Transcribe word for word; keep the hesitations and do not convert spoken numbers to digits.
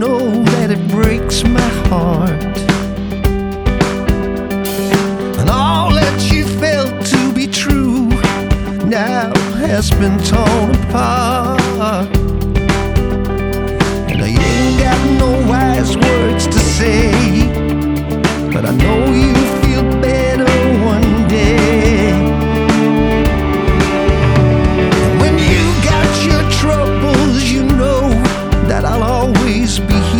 know that it breaks my heart. And all that you felt to be true now has been torn apart. And I ain't got no wise words to say, but I know you'll feel better one day. And when you got your troubles, you know that I'll always be